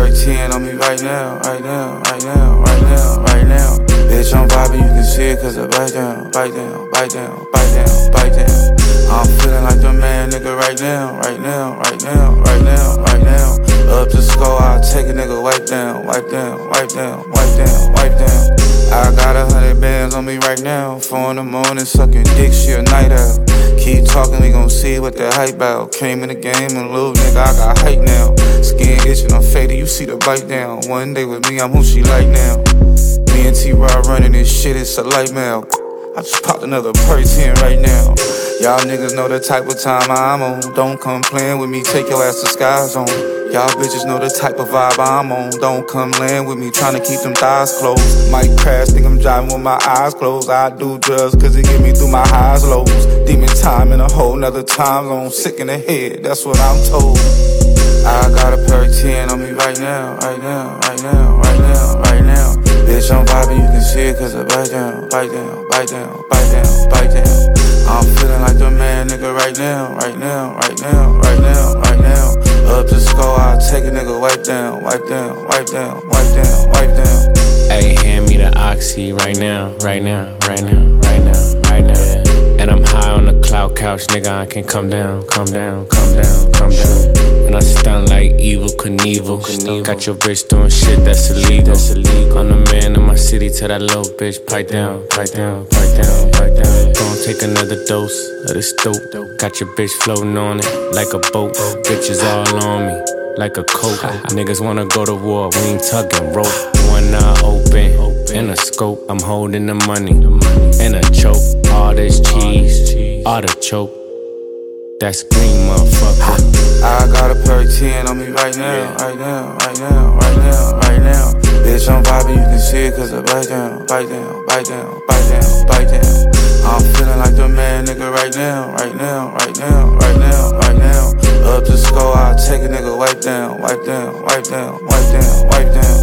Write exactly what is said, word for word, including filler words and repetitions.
perk ten on me right now, right now, right now, right now, right now. Bitch, I'm vibing, you can see it cause I bite down, bite down, bite down, bite down, bite down. I'm feeling like the man, nigga, right now, right now, right now, right now, right now. Up to score, I'll take a nigga, wipe down, wipe down, wipe down, wipe down, wipe down. I got a hundred bands on me right now. Four in the morning, sucking dick, she a night out. Keep talking, we gon' see what the hype about. Came in the game and little nigga, I got hype now. Skin itching, I'm faded, you see the bite down. One day with me, I'm who she like now. Me and T-Rod running this shit, it's a light mail. I just popped another perk ten right now. Y'all niggas know the type of time I'm on. Don't come playing with me, take your ass to Sky Zone. Y'all bitches know the type of vibe I'm on. Don't come land with me, tryna keep them thighs closed. Might crash, think I'm driving with my eyes closed. I do drugs cause it get me through my highs, lows. Demon time in a whole nother time zone. Sick in the head, that's what I'm told. I got a perk ten on me right now, right now, right now, right now, right now. Bitch, I'm vibing, you can see it cause I bite down, bite down, bite down, bite down, bite down. I'm feeling like the man, nigga, right now, right now, right now, right now, right now. Up to score, I'll take a nigga, wipe down, wipe down, wipe down, wipe down, wipe down. Hey, hand me the oxy right now, right now, right now, right now, right now. And I'm high on the cloud couch, nigga, I can come down, come down, come down, come down. And I stun like evil Knievel. Knievel. Got your bitch doing shit that's illegal. That's illegal. I'm the man in my city, tell that little bitch, pipe down, pipe down, pipe down, pipe down. Gon' take another dose of this dope. Got your bitch floating on it like a boat. Bitches all on me like a coat. Niggas wanna go to war, we ain't tugging rope. One eye open, in a scope. I'm holding the money, in a choke. All this cheese, artichoke. That's green, motherfucker. I got a perk ten on me right now, right now, right now, right now, right now. Bitch, I'm vibing, you can see it cause I bite down, bite down, bite down, bite down, bite down. I'm feeling like the man, nigga, right now, right now, right now, right now, right now. Up to score, I'll take a nigga, wipe down, wipe down, wipe down, wipe down, wipe down.